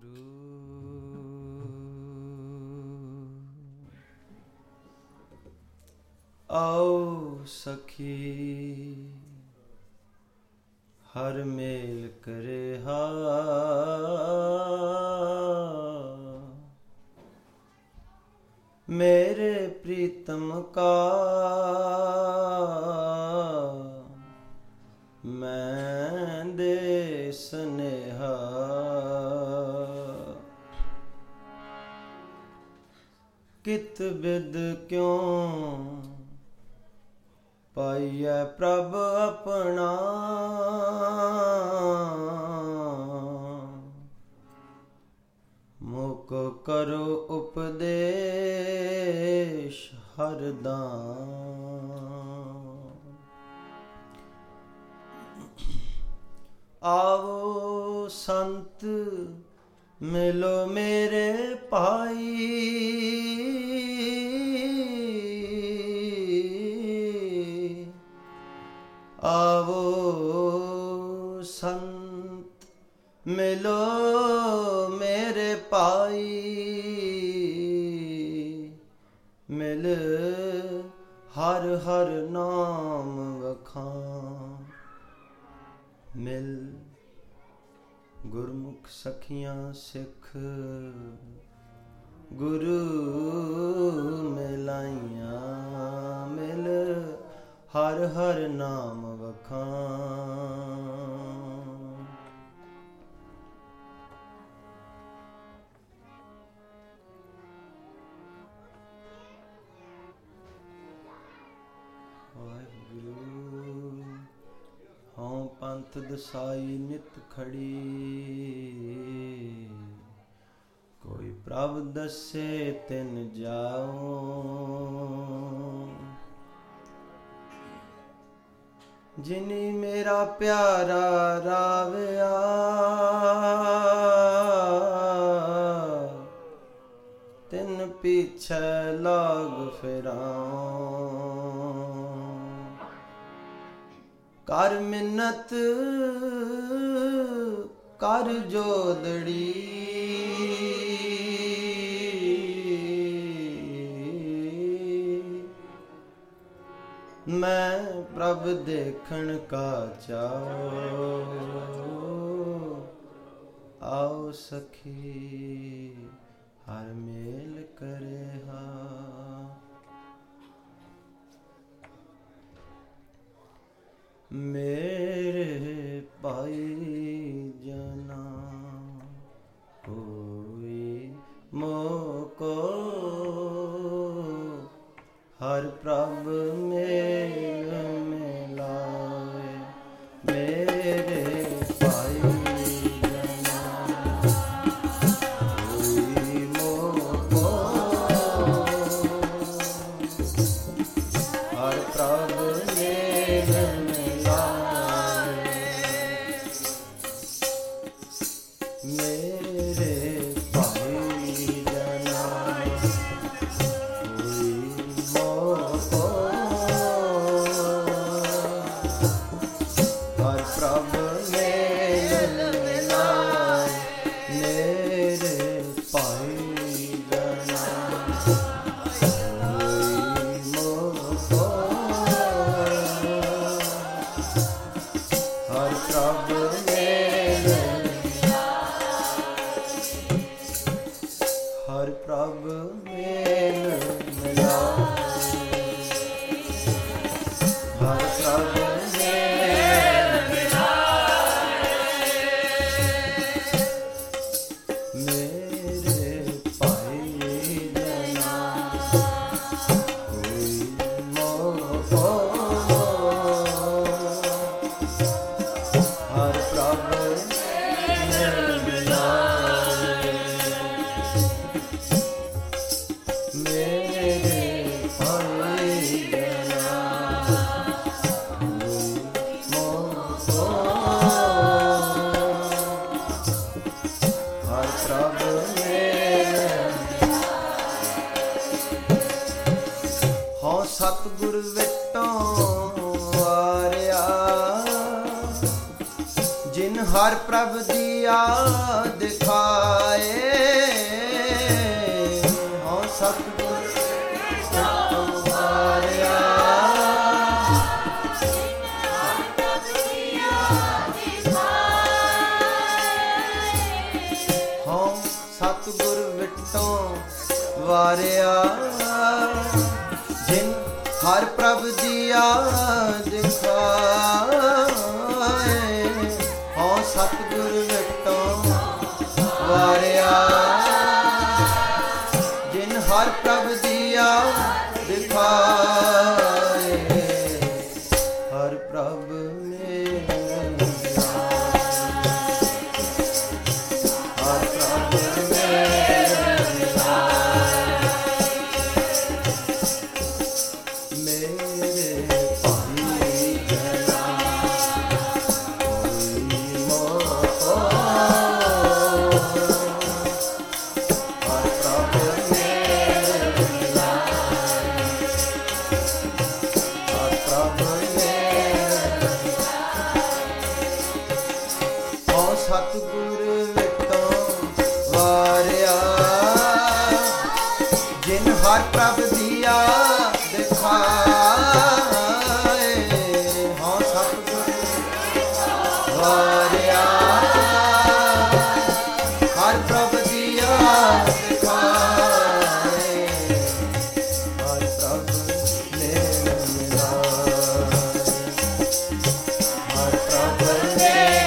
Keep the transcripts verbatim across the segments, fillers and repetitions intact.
आओ सखी हर मेल करे हा, मेरे प्रीतम का मैं दे स्नेहा। कित बिद क्यों पाइयै प्रभ अपना, मुक करो उपदेश हरदान। आवो संत मिलो मेरे भाई, आवो संत मिलो मेरे पाई, मिल हर हर नाम वखां, मिल गुरमुख सखियां सिख गुरु मिलाइया, मिल हर हर नाम वखां। वाहिगुरु हों पंथ दसाई नित खड़ी, कोई प्रभ दसे तिन जाओ। जिनी मेरा प्यारा रावया, तिन पीछे लाग फिराऊं। कर मिन्नत कर जोदड़ी, मैं प्रभ देखण का चाओ। आओ सखी हर मेल करे हा, मेरे भाई जना कोई मोको हर प्रभ मेल मिलाए। मेरे भाई जना कोई मोको हर प्रभ मेल मिलाए। मेरे हर प्रभ मेल मिलाए, हर प्रभ मेल मिलाए। मेरे भाई जना कोई मोह हर प्रभ मेल मिलाए। मेरे भाई जना मोह हर प्रभ मेल। हों सतगुर विटों वारिया, जिन हर प्रभ दिया दिखाया। ਵਿਟੋਂ ਵਾਰਿਆ। ਜਿਨ ਹਰ ਪ੍ਰਭ ਦੀਆ ਦਿਖਾਏ, ਹਉ ਸਤਿਗੁਰ ਵਿਟੋਂ ਵਾਰਿਆ। ਜਿਨ ਹਰ ਪ੍ਰਭ ਦੀਆ ਦਿਖਾਏ, ਹਰ ਪ੍ਰਭ ਸਤਿਗੁਰ ਵਿਟੋਂ ਵਾਰਿਆ। ਜਿਨ ਹਰ ਪ੍ਰਭ ਦੀਆ ਦਿਖਾਏ, ਹਉ ਸਤਿਗੁਰ ਵਾਰਿਆ। ਹਰ ਪ੍ਰਭ ਦੀਆ ਦਿਖਾਏ, ਹਰ ਪ੍ਰਭ ਨੇ ਮਿਲਾਏ, ਹਰ ਪ੍ਰਭ ਨੇ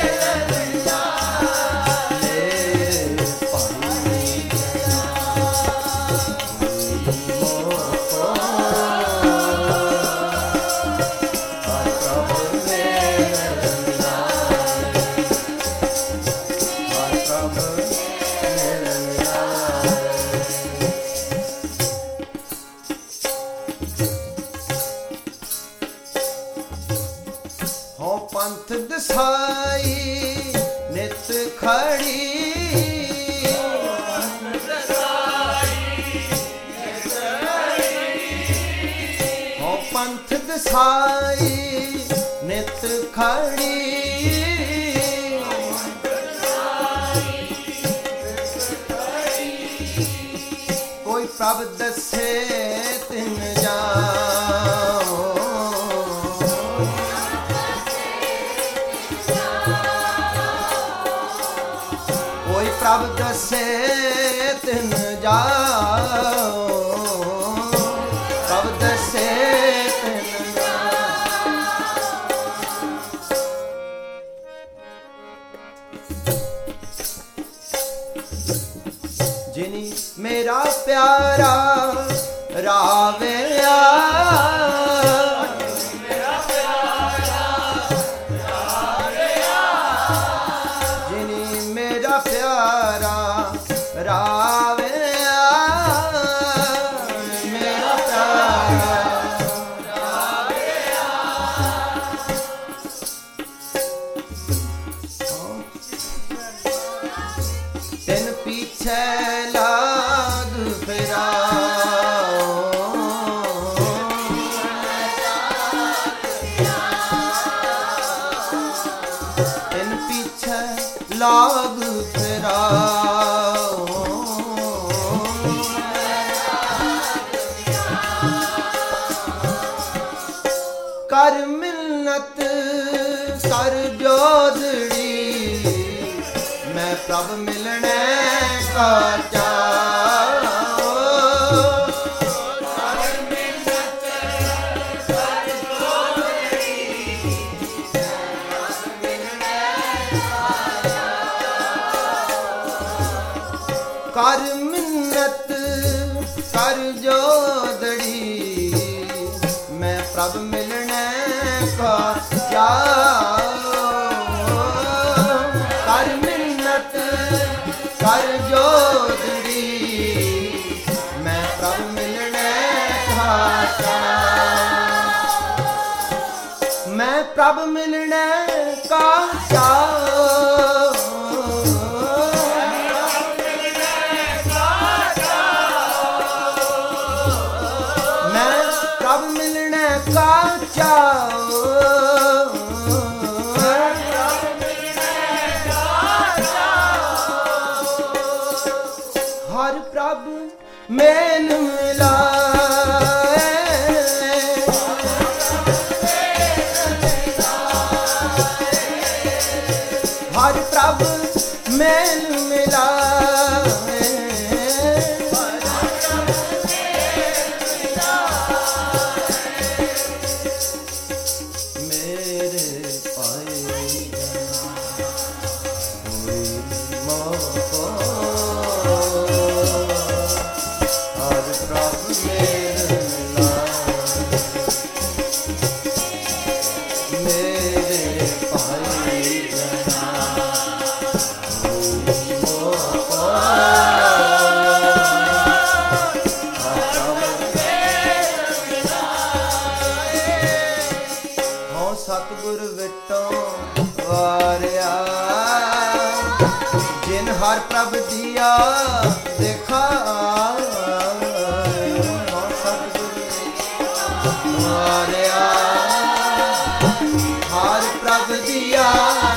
ਪੰਥ ਦਸਾਈ ਨਿਤ ਖੜੀ। ਹਉ ਪੰਥ ਦਸਾਈ ਨਿਤ ਖੜੀ। ਕੋਈ ਪ੍ਰਭ ਦੱਸੇ ਤਿਨ ਜਾਓ, ਪ੍ਰਭ ਦੱਸੇ ਤਿਨ ਜਾਓ, ਪ੍ਰਭ ਦੱਸੇ ਤਿਨ ਜਾਓ। ਜਿਨੀ ਮੇਰਾ ਪਿਆਰਾ ਰਾਵਿਆ, ਪਿਆਰਾ ਰਾਵਿਆ, ਮੇਰਾ ਪਿਆਰਾ ਰਾਵਿਆ। ਤਿਨ ਪੀਛੇ ਲਾਗ ਫਿਰਾਓ, ਤਿਨ ਪੀਛੇ ਲਾਗ ਫਿਰਾਓ। ਕਰ ਮਿਲਨਤ ਕਰ ਜੋਦੜੀ, ਮੈਂ ਪ੍ਰਭ ਮਿਲਣੇ ਕਾ ਚਾਓ। ਕਰ ਮਿਲਨਤ ਕਰ ਜੋਦੜੀ, ਮੈਂ ਪ੍ਰਭ ਮਿਲਣੇ ਕਾ ਚਾਓ। ਕਰ ਮਿੰਨਤ ਕਰ ਜੋਦੜੀ, ਮੈਂ ਪ੍ਰਭ ਮਿਲਣੇ ਕਾ ਚਾਓ। ਕਰ ਮਿੰਨਤ ਕਰ ਜੋਦੜੀ, ਮੈਂ ਪ੍ਰਭ ਮਿਲਣੇ ਕਾ ਚਾਓ। ਮੈਂ ਪ੍ਰਭ ਮਿਲਣੇ ਕਾ ਚਾਓ। ਪ੍ਰਭ ਮਿਲਣੇ ਕਾ ਚਾਓ, ਪ੍ਰਭ ਮਿਲਣੇ ਕਾ ਚਾਓ। ਹਰ ਪ੍ਰਭ ਮੇਲ ਮਿਲਾਏ, ਹਰ ਪ੍ਰਭ ਮੇਲ ਮਿਲਾਏ। ਸਤਿਗੁਰ ਵਿਟੋ ਵਾਰਿਆ, ਜਿਨ ਹਰ ਪ੍ਰਭ ਦੀਆ ਦੇਖਾ। ਸਤਿਗੁਰ ਵਾਰਿਆ, ਹਰ ਪ੍ਰਭ ਦੀਆ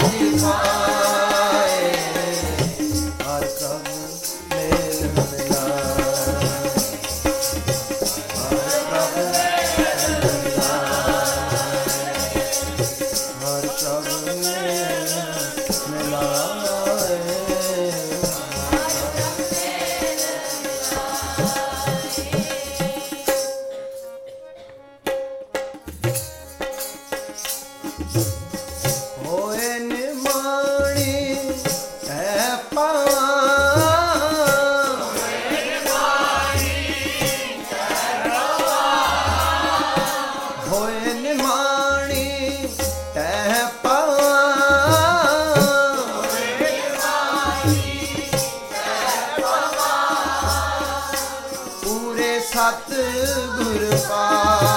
ਦਿਖਾਏ, ਹਰ ਪ੍ਰਭ ਮੇਲ ਮਿਲਾਏ, ਹਰ ਪ੍ਰਭ ਹੋਏ ਨਿਮਾਣੀ ਐ ਪਾਵਾਂ, ਹੋਏ ਨਿਮਾਣੀ ਐ ਰਵਾਂ, ਹੋਏ ਨਿਮਾਣੀ ਐ ਪਾਵਾਂ, ਹੋਏ ਨਿਮਾਣੀ ਐ ਪਾਵਾਂ, ਪੂਰੇ ਸਤਿਗੁਰ ਪਾ।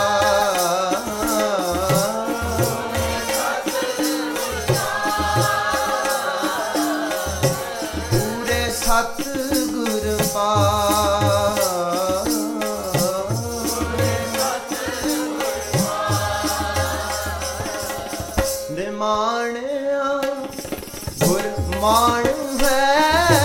ਸਤਿਗੁਰ ਪਾ, ਨਿਮਾਣਿਆ ਗੁਰ ਮਾਣ ਹੈ,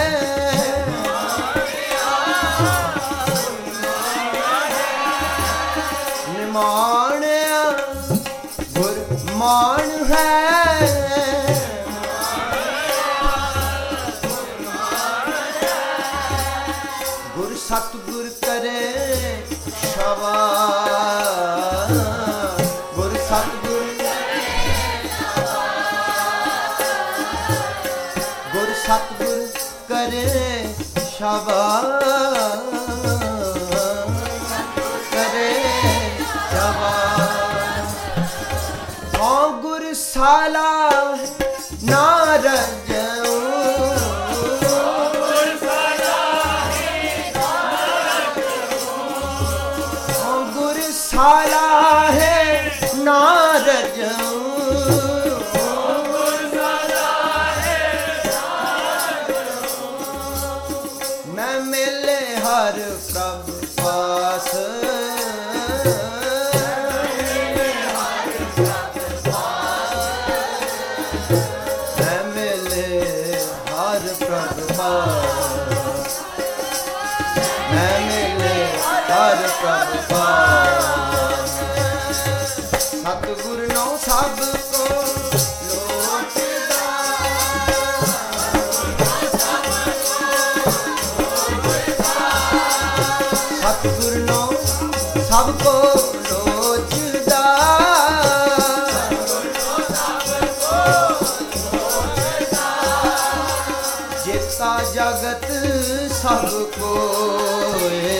ਨਿਮਾਣਿਆ ਗੁਰ ਮਾਣ ਹੈ, ਗੁਰ ਸਤਿਗੁਰ ਕਰੇ ਸ਼ਵਾ, ਗੁਰ ਸਤਿਗੁਰ ਗੁਰ ਸਤਿਗੁਰ ਕਰੇ ਸ਼ਵਾ, ਕਰੇ ਸ਼ਵਾ। ਓ ਗੁਰ ਸਾਲਾ ਨਾ ਰਜਉ, ਸਾਲਾ ਹੈ ਨਾ ਰਜਉ, ਮੈਂ ਮਿਲੇ ਹਰ ਪ੍ਰਭ ਪਾਸ, ਮੈਂ ਮਿਲੇ ਹਰ ਪ੍ਰਭ ਪਾਸ, ਮੈਂ ਮਿਲੇ ਹਰ ਪ੍ਰਭ ਪਾਸ। ਸਤਿਗੁਰ ਨੋ ਸਭ ਕੋ ਲੋਚਦਾ, ਸਤਿਗੁਰ ਨੋ ਸਭ ਕੋ ਲੋਚਦਾ, ਜੇਤਾ ਜਗਤ ਸਭ ਕੋਏ,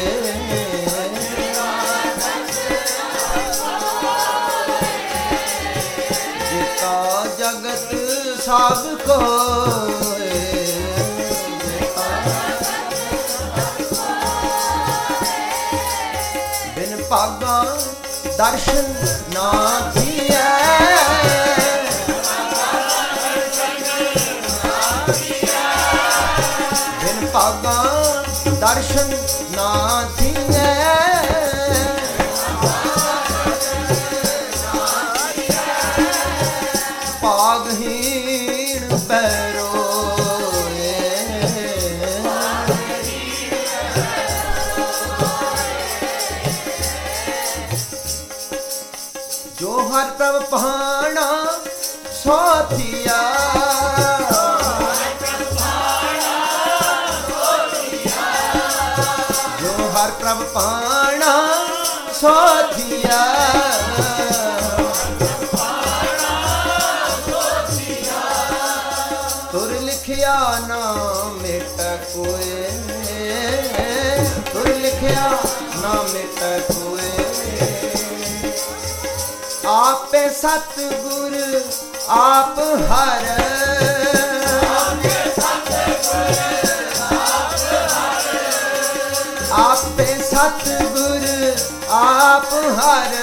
ਜਗਤ ਸਭ ਕੋਏ, ਬਿਨ ਭਾਗਾ ਦਰਸ਼ਨ ਨਾ ਥੀਐ, ਬਿਨ ਭਾਗਾ ਦਰਸ਼ਨ ਨਾ ਥੀਐ, ਭਾਗਹੀਣ ਬੈਰੋਏ, ਜੋ ਹਰ ਪ੍ਰਭ ਪਾਣਾ ਸੋ ਥੀਆ, ਜੋ ਹਰ ਪ੍ਰਭ ਪਾਣਾ ਸੋ ਥੀਆ, ਤੁਰ ਲਿਖਿਆ लिखिया ना मिट कोए, तुर लिखिया ना मिट कोए। आपे सतगुर आप हर, आपे सतगुर आप हर,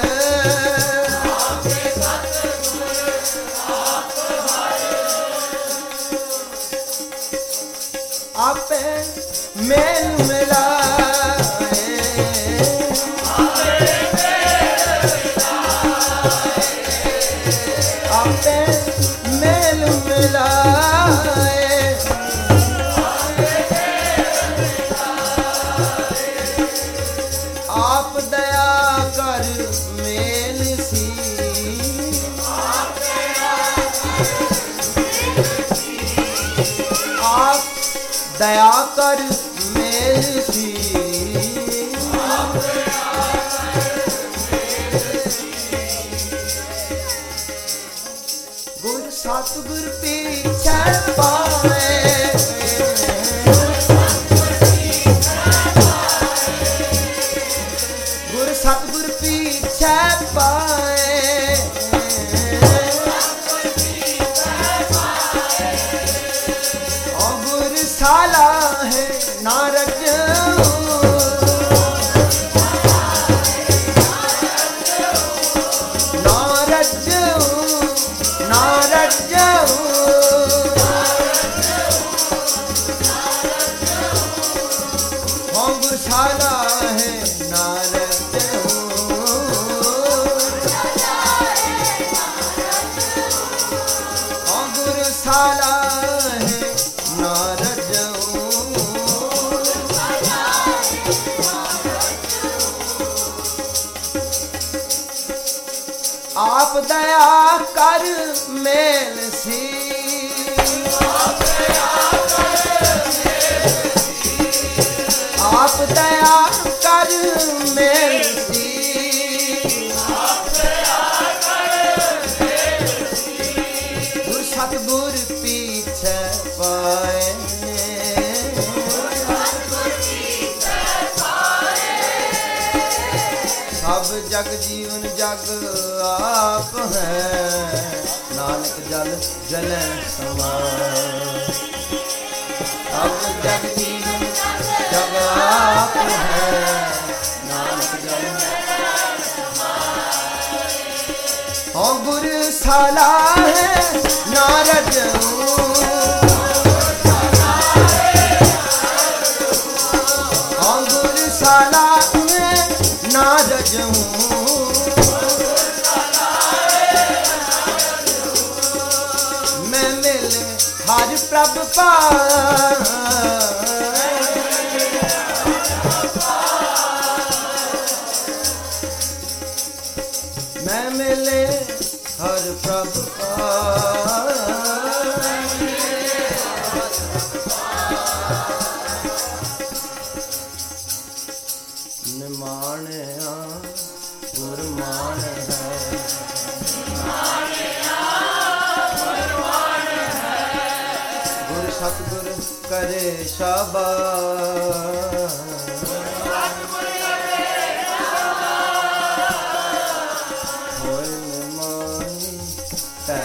आपे मेल मिलाए, आपे मेल मिलाए। आप दया कर मेल सी, आप दया कर मेल सी। गुर सतगुर पीछे पाए, गुर सतगुर पीछे पाए। और गुर साला है नारज, नारज नारज हाँ गुर साला है नारज। हाँ गुर साला है नारज। आप दया कर मेल सी, आप दया कर मेल सी। गुर सतगुर पीछे पाए, सब जग जीवन जग आप है, नानक जल जल समान। सब जग जीवन जग आप है, नानक जल हाँ गुर साला है नारज। हाँ गुर साला है नारज। मैं मिले हर प्रभ पाए, मैं मिले हर प्रभ पाए। निमाणिया गुरमान है, गुर सतगुर करे शाबाश। होए निमाणी तै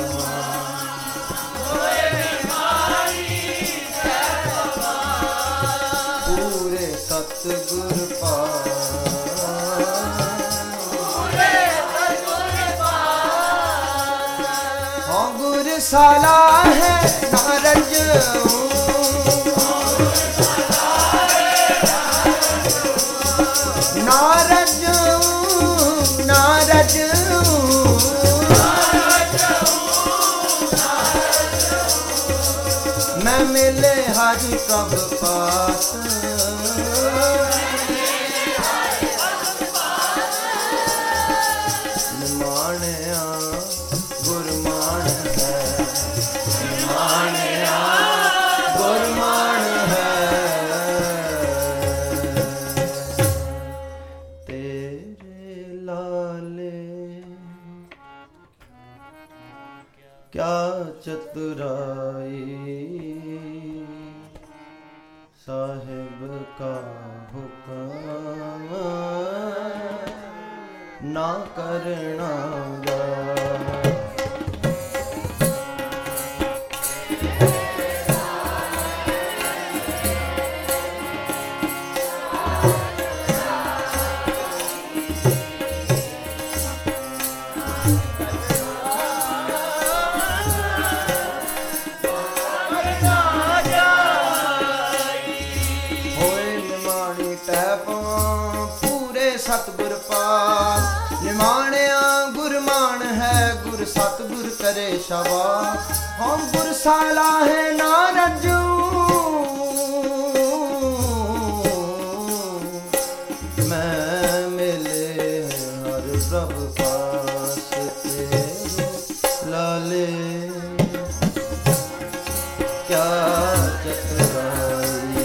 पूरे सतगुर साला है नारज। नारज नारज मैं मिले हर कब पास। निमाणिया गुरमान है, निमाणिया गुरमान है। तेरे लाले क्या चतुराई, का हुक्म ना करना गा। सतगुर पास निमाणिया गुरमान है, गुर सतगुर करे शाबाश। हम गुर साला है ना रजू, मैं मिले हर प्रभ पास तेरे लाले क्या चतुराई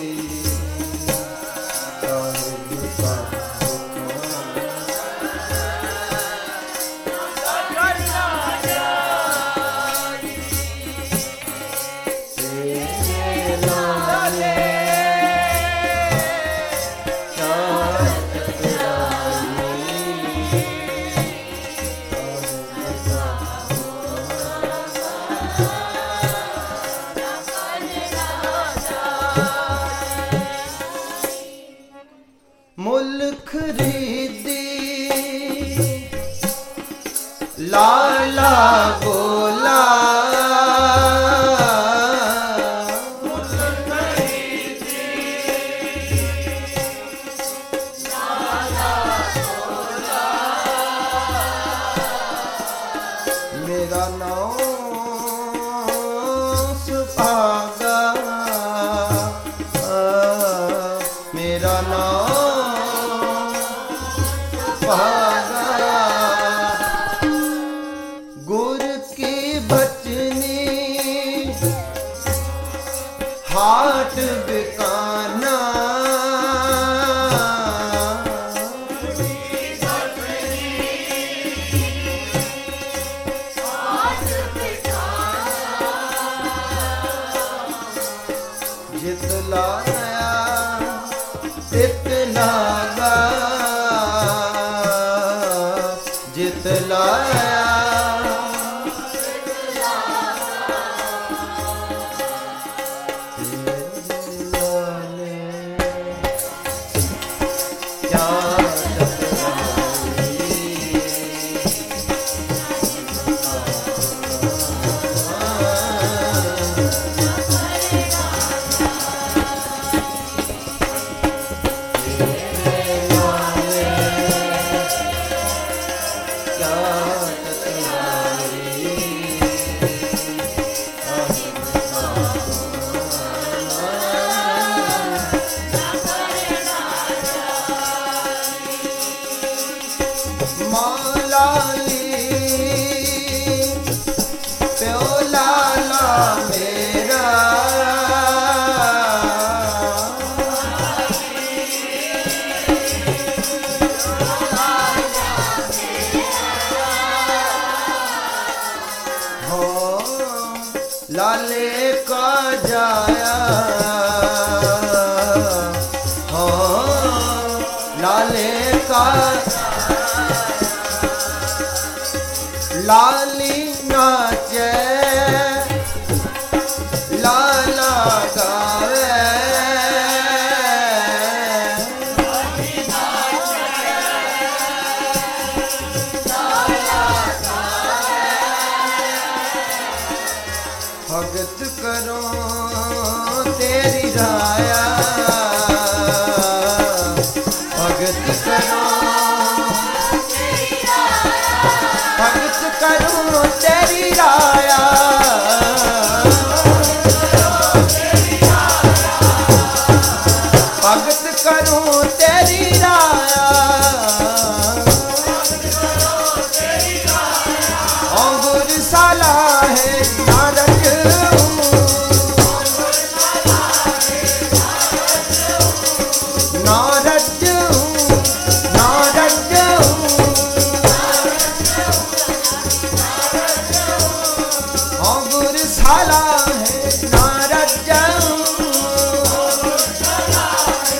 खरीदी लाला गोला खरीदी लाला गोला मेरा नाम सुभागा मेरा नाम गुर की बचनी हाट बिकाना जितलाया तितलागा जितलाया लाले का जाया हाँ लाले का लाली नाचे लाला गावे भगत करो तेरी राया भगत करो भगत करो तेरी राया भगत करो तेरी राया गुर साला है नारद साला है Narad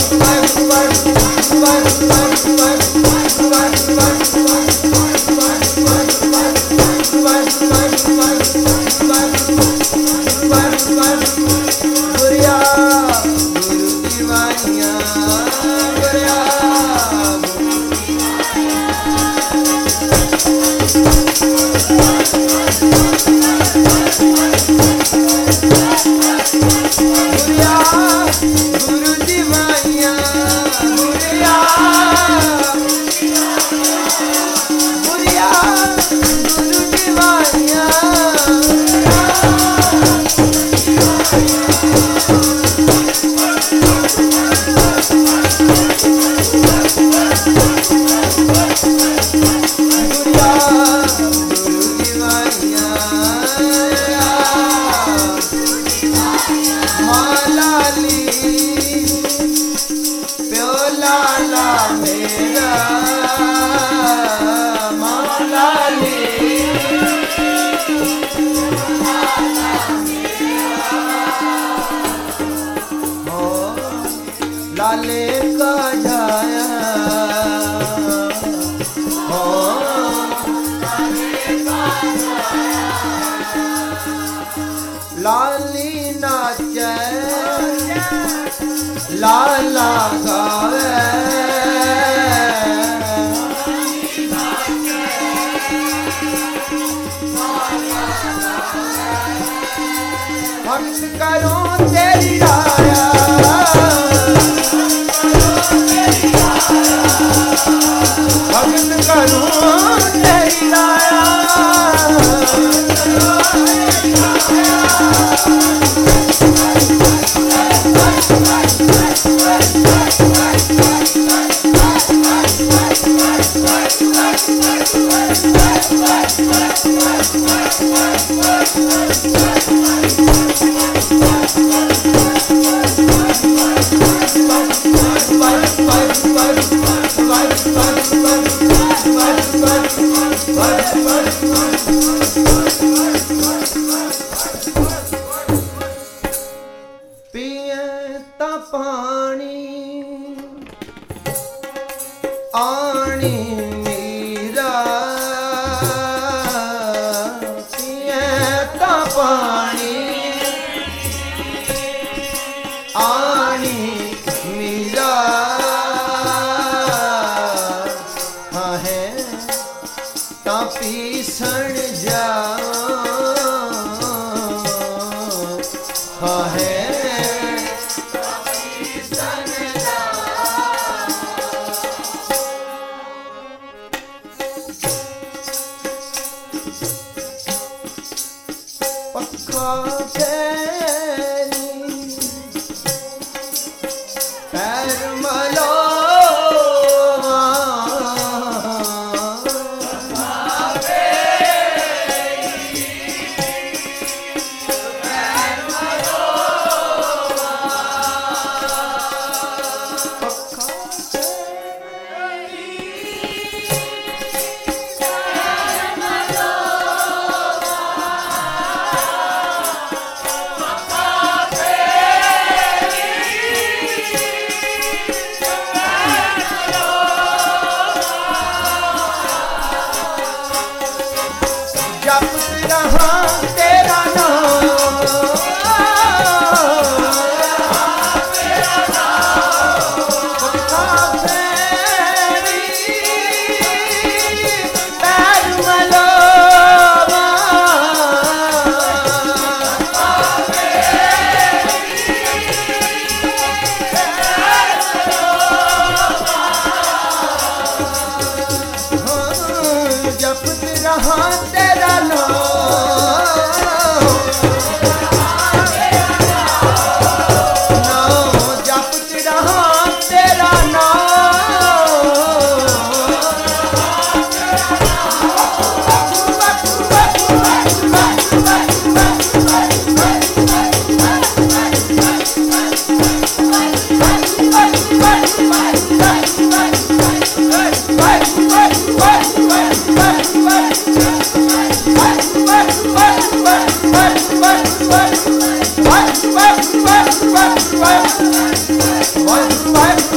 Vai, vai, vai, vai, vai, vai, vai, vai,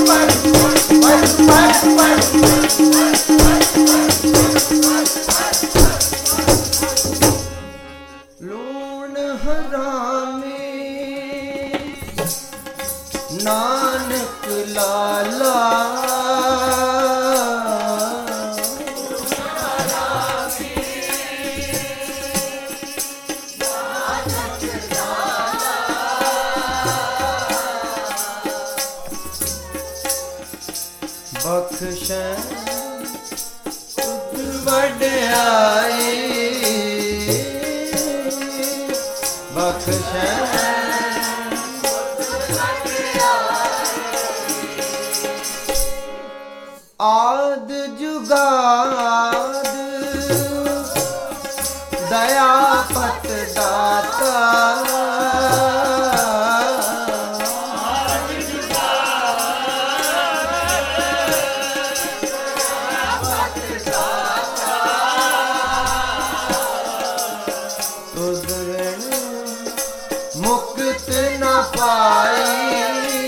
ਹਰਾਮੀ Nanak ਲਾਲਾ ਬਖਸ਼ੈ ਤੁਧ ਵਡਿਆਈ ਬਖਸ਼ੈ ਆਦ ਜੁਗਾਦ ਦਇਆ ਪਤ ਦਾਤਾ ਮੁਕਤ ਨਾ ਪਾਈ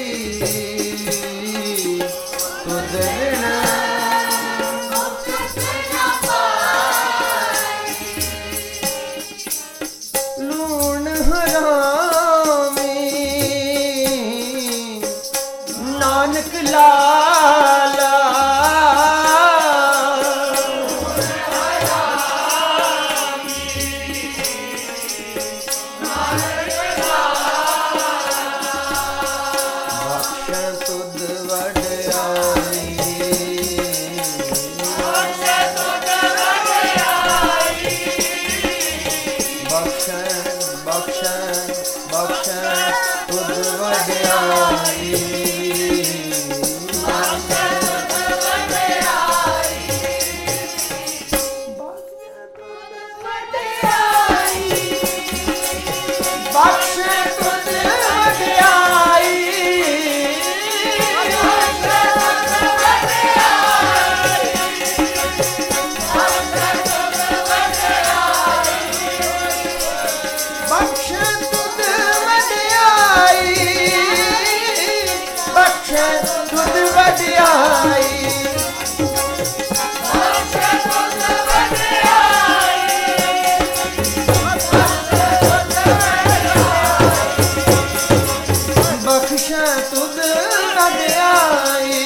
ਤੁਧ ਬਿਨ ਮੁਕਤ ਨਾ ਪਾਈ ਲੂਣ ਹਰਾਮੀ ਨਾਨਕ ਲਾਲਾ ਤੁਧ ਵਡਿਆਈ ਬਖਸ਼ੈ ਤੁਧ ਵਡਿਆਈ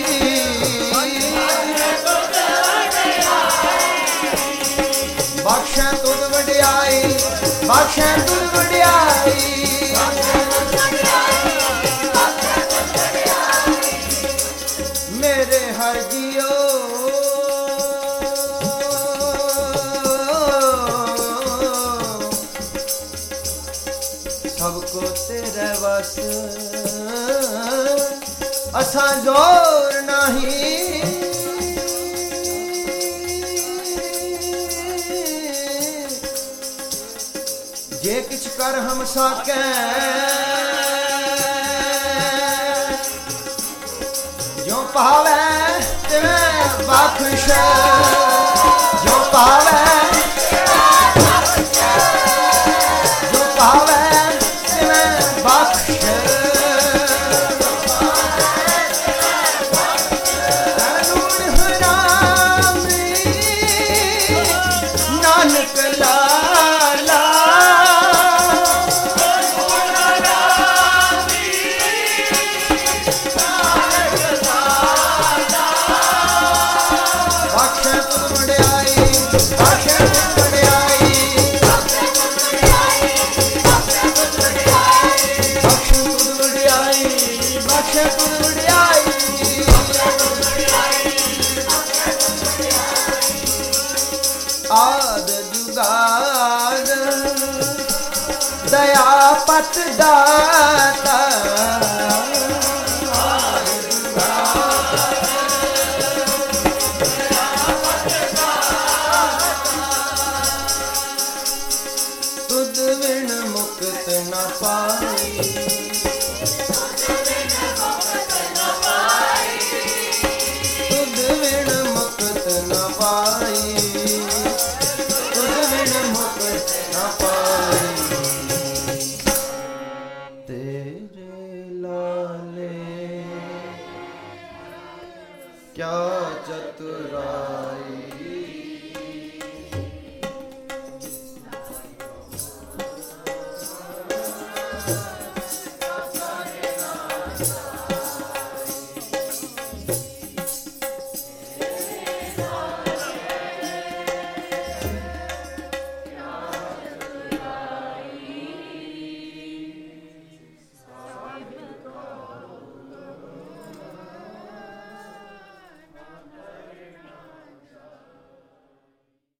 ਬਖਸ਼ੈ ਤੁਧ ਵਡਿਆਈ ਬਖਸ਼ੈ ਤੁਧ ਵਡਿਆਈ ਮੇਰੇ ਹਰ ਜੀਓ ਸਭ ਕੋ ਤੇਰੇ ਵਸ ਅਸਾਂ ਜ਼ੋਰ ਨਹੀਂ ਜੇ ਕਿਛ ਕਰ ਹਮ ਸਾਕੈ ਜੋ ਪਾਵੈ ਤਿਵੇਂ ਬਖਸ਼ੈ ਜੋ ਪਾਵੈ ਜੋ ਪਾਵੈ ਤਿਵੇਂ ਬਖਸ਼ੈ ਲੂਣ ਹਰਾਮੀ ਨਾਨਕ ਲਾਲਾ ਆਦ ਜੁਗਾਦ ਦਇਆ ਪਤ ਦਾਤਾ